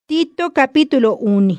Tito capítulo 1.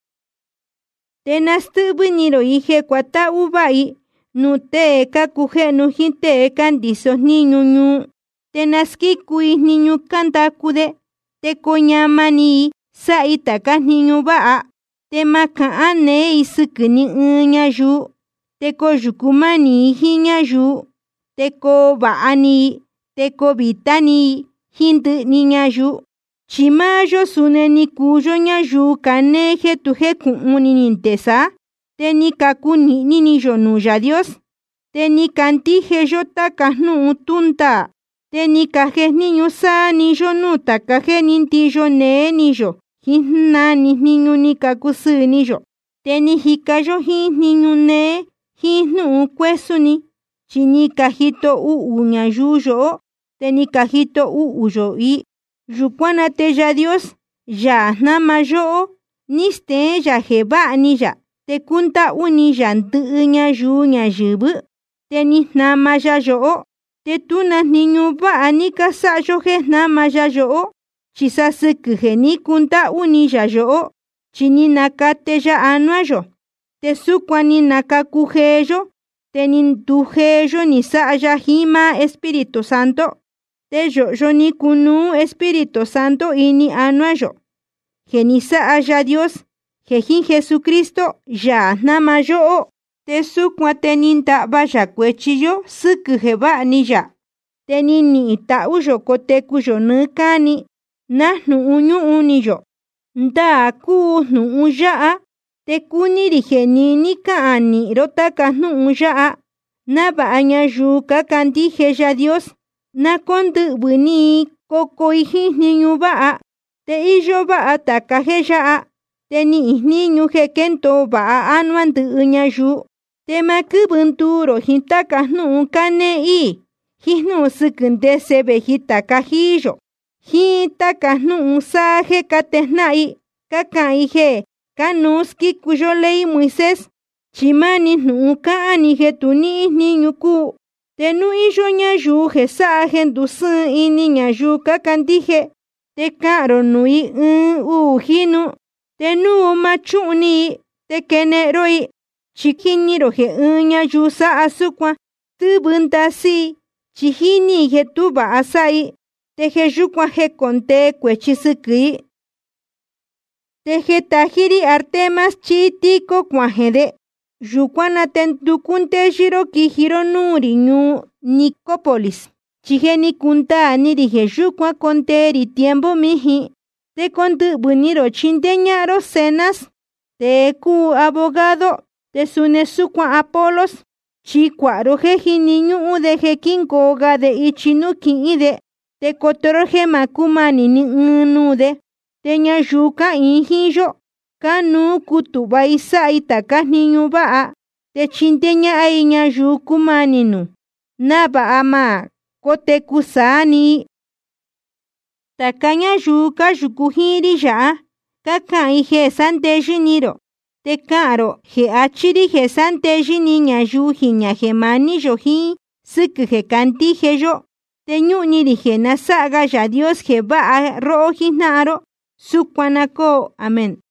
Tenastubuniro ihe kwata ubai nute kakuje nujinte candiso niño ñu tenaski kui niño kanta kude te koñamani saita ka niño ba te makaane isukuni unya yu te ko yukumani hinya yu te ko baani te ko bitani hindu niña yu chimayo suneni kuyo nya yu kaneje tuje kuuni nintesa te ni kakuni nini yo nuya Dios te ni kantije yo takahnu tunta te ni kaje niño sa ni yo nuta kaje ninti yo ne ni yo hina ni niño ni kakusu ni yo te ni hika yo hin niño ne hinu kwesuni chini kajito uña yuyo te ni kajito uyo i yukwana te ya Dios ya nama yo niste ya jeba ni ya te kunta uni ya ntuña yu nya yubu te ni nama ya yo te tuna niño ba ni kasa yo je nama ya yo chisasuke ni kunta uni ya yo chini nakate ya anua yo te sukwani nakakuje yo te ni tuje yo ni sa ya hima Espíritu Santo te yo ni kunu Espíritu Santo ini anua yo genisa ya Dios jejin Jesucristo ya nama yo te sukwa te ninta vaya kwechi yo sukuje ba ni ya te ni ta uyo kote kuyo nukani nahnu unyu uni yo nda ku nu uya te kuniri genini kaani rota kahnu uya na ba anya yu ka kandije ya Dios na kondu buni koko ihi niñu ba te iyo ba takaje ya te ni niñu jekento ba anuandu unya yu te makubunduro hintakahnu kane i hinu sukunde sebe hitakahiyo hitakahnu saje katehnai kakaije kanuski kuyo ley Moisés chimani nu kaani jetuni niñu ku te nu iyo nya yu jesa gendusu ini nya yu kakandije te karo nui hinu te nu machuni te keneroi chikiniro je nya yu sa asukwa tubunta si chihini je tuba asai te je yukwa je konte kwechisukui te je tajiri Artemas chitiko kwajede yukwana tentukunte shiro kijiro nuri ñu Nicópolis chiheni kunta nirije yukwa konteri tiempo miji te kontu buniro chinteñaro Zenas te ku abogado te sune sukwa Apolos chikwaro jeji niñu de jekinko ga de ichinuki ide te kotoro je makumani ni nude te nya yuka injiyo kanu kutuba isa itaka niñu ba te chinteña ai nya yuku maninu naba ama kote kusani takanya yuka yukuhiri ya kaka ije sante jiniro te karo je achiri je sante jiniña yuji nya je mani yoji suku je kanti je yo te ñuni je nasaga ya Dios je ba roji naro sukwanako amen.